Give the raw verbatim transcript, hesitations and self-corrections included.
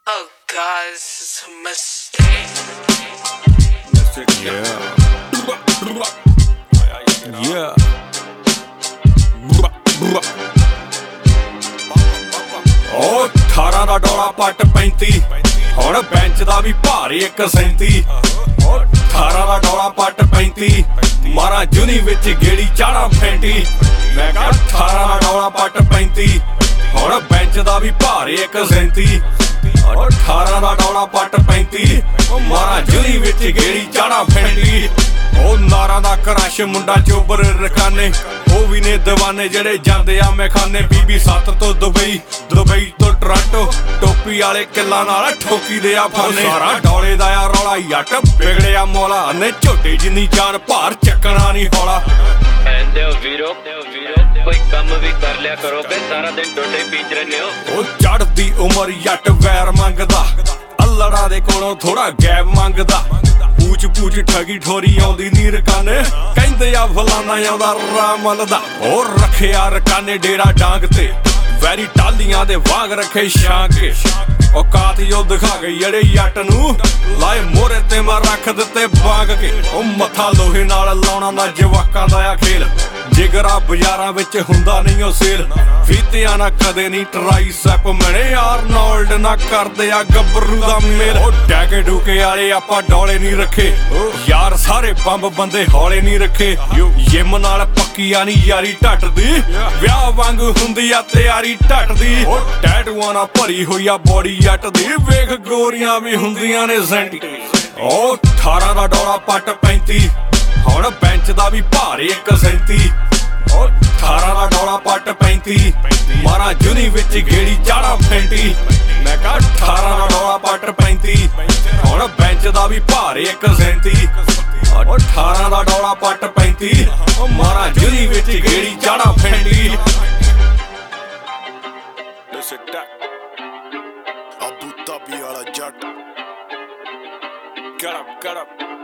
Oh God, this is a mistake. Yeah. Yeah. Oh, ਅਠਾਰਾਂ ਦਾ ਡੋਲਾ ਪੱਟ ਪੈਂਤੀ ਹੁਣ ਬੈਂਚ ਦਾ ਵੀ ਭਾਰੀ ਇੱਕ ਸੈਂਤੀ ਉਹ ਅਠਾਰਾਂ ਦਾ ਡੋਲਾ ਪੱਟ ਪੈਂਤੀ ਮਾਰਾ ਜੁਨੀ ਵਿੱਚ ਗੇੜੀ ਚਾੜਾ ਫੈਂਟੀ ਮੈਂ ਕਿਹਾ ਅਠਾਰਾਂ ਦਾ ਡੋਲਾ ਪੱਟ ਪੈਂਤੀ ਹੁਣ ਬੈਂਚ ਦਾ ਵੀ ਭਾਰੀ ਇੱਕ ਸੈਂਤੀ ਉਹ ਅਠਾਰਾਂ ਦਾ ਡੋਲਾ ਪੱਟ ਪੈਂਤੀ ਉਹ ਮਾਰਾ ਜੁਨੀ ਵਿੱਚ ਗੇੜੀ ਚਾੜਾ ਫੈਂਟੀ ਉਹ ਨਾਰਾਂ ਦਾ ਕਰਾਸ਼ ਮੁੰਡਾ ਚੋਬਰ ਰਕਾਨੇ ਉਹ ਵੀ ਨੇ ਦੀਵਾਨੇ ਜਿਹੜੇ ਜਾਂਦੇ ਆ ਮੈਖਾਨੇ ਬੀਬੀ ਸੱਤ ਤੋਂ ਦੁਬਈ ਦੁਬਈ ਤੋਂ ਟੋਰਾਂਟੋ ਟੋਪੀ ਵਾਲੇ ਕਿੱਲਾਂ ਨਾਲ ਠੋਕੀ ਦੇ ਆ ਫਾਨੇ ਸਾਰਾ ਡੋਲੇ ਦਾ ਆ ਰੌਲਾ ਯੱਟ ਵਿਗੜਿਆ ਮੌਲਾ ਨੇ ਝੋਟੇ ਜਿੰਨੀ ਜਾਨ ਭਾਰ ਚੱਕਣਾ ਨਹੀਂ ਹੌਲਾ ਐਂਦੇ ਹੋ ਵੀਰੋ ਕੋਈ ਕੰਮ ਵੀ ਕਰ ਲਿਆ ਕਰੋਗੇ ਸਾਰਾ ਦਿਨ ਡੋਡੇ ਪੀਚ ਰਹੇ ਹੋ ਉਹ ਚੜ੍ਹਦੀ ਉਮਰ ਯੱਟ ਵੈਰ ਮੰਗਦਾ ਅੱਲੜਾ ਦੇ ਕੋਲੋਂ ਥੋੜਾ ਗੈਪ ਮੰਗਦਾ ਪੂਛ ਪੂਛ ਠਗੀ ਠੋਰੀ ਆਉਂਦੀ ਨੀ ਰਕਾਨੇ ਕਹਿੰਦੇ ਆ ਫਲਾਨਾ ਆਉਂਦਾ ਰਾਮਲ ਦਾ ਹੋਰ ਰੱਖਿਆ ਰਕਾਨੇ ਡੇਰਾ ਡਾਂਗ ਤੇ ਵੈਰੀ ਟਾਲੀਆਂ ਦੇ ਵਾਂਗ ਰੱਖੇ ਸ਼ਾਂਕ ਕੇ ਔਕਾਤ ਯੋ ਦਿਖਾ ਗਈ ਜਿਹੜੇ ਯੱਟ ਨੂੰ ਲਾਏ ਮੋਰੇ ਤੇ ਮੈਂ ਰੱਖ ਦਿੱਤੇ ਬਾਗ ਕੇ ਉਹ ਮੱਥਾ ਲੋਹੇ ਨਾਲ ਲਾਉਣਾ ਨਾ ਜਵਾਕਾਂ ਦਾ ਆ ਖੇਲ ਜਿਗਰਾ ਬਾਜ਼ਾਰਾਂ ਵਿੱਚ ਹੁੰਦਾ ਨਹੀਂ ਉਹ ਸੇਲ ਫੀਤਿਆਂ ਨਾ ਕਦੇ ਨਹੀਂ ਟਰਾਈ ਸੈਪ ਮਣੇ ਆਰਨੋਲਡ ਨਾ ਕਰਦੇ ਆ ਗੱਭਰੂ ਦਾ ਮੇਲ ਉਹ ਡੈਕੇ ਡੂਕੇ ਵਾਲੇ ਆਪਾਂ ਡੋਲੇ ਨਹੀਂ ਰੱਖੇ ਯਾਰ ਸਾਰੇ ਬੰਬ ਬੰਦੇ ਹੌਲੇ ਨਹੀਂ ਰੱਖੇ ਜਿਮ ਨਾਲ ਪੱਕੀਆਂ ਨਹੀਂ ਯਾਰੀ ਢੱਟਦੀ ਵਿਆਹ ਵਾਂਗ ਹੁੰਦੀ ਆ ਤਿਆਰੀ ਢੱਟਦੀ ਉਹ ਟੈਟੂਆਂ ਨਾਲ ਭਰੀ ਹੋਈ ਆ ਬੋਡੀ ਜੱਟ ਦੀ ਵੇਖ ਗੋਰੀਆਂ ਵੀ ਹੁੰਦੀਆਂ ਨੇ ਸੈਂਟੀ ਉਹ ਅਠਾਰਾਂ ਦਾ ਡੋਲਾ ਪੱਟ ਪੈਂਤੀ ਹੁਣ ਬੈਂਚ ਦਾ ਵੀ ਭਾਰੀ ਇੱਕ ਸੈਂਤੀ ਉਹ ਅਠਾਰਾਂ ਦਾ ਡੋਲਾ ਪੱਟ ਪੈਂਤੀ ਮਾਰਾ ਜੁਨੀ ਵਿੱਚ ਗੇੜੀ ਚਾੜਾ ਫੈਂਟੀ ਮੈਂ ਕਿਹਾ ਅਠਾਰਾਂ ਦਾ ਡੋਲਾ ਪੱਟ ਪੈਂਤੀ ਹੁਣ ਬੈਂਚ ਦਾ ਵੀ ਭਾਰੀ ਇੱਕ ਸੈਂਤੀ ਉਹ ਅਠਾਰਾਂ ਦਾ ਡੋਲਾ ਪੱਟ ਪੈਂਤੀ ਉਹ ਮਾਰਾ ਜੁਨੀ ਵਿੱਚ ਗੇੜੀ ਚਾੜਾ ਫੈਂਟੀ Abu Dhabi ਵਾਲਾ ਜੱਟ Get up, get up.